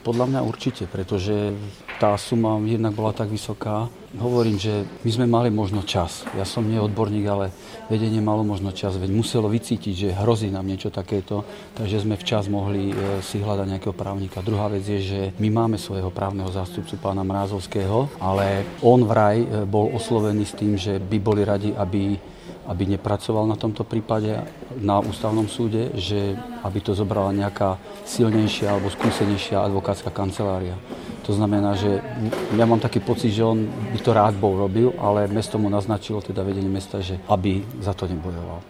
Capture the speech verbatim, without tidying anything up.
Podľa mňa určite, pretože tá suma jednak bola tak vysoká. Hovorím, že my sme mali možno čas. Ja som nie odborník, ale vedenie malo možno čas, veď muselo vycítiť, že hrozí nám niečo takéto, takže sme včas mohli si hľadať nejakého právnika. Druhá vec je, že my máme svojho právneho zástupcu pána Mrázovského, ale on vraj bol oslovený s tým, že by boli radi, aby aby nepracoval na tomto prípade na ústavnom súde, že aby to zobrala nejaká silnejšia alebo skúsenejšia advokátska kancelária. To znamená, že ja mám taký pocit, že on by to rád bol robil, ale mesto mu naznačilo, teda vedenie mesta, že aby za to nebojoval.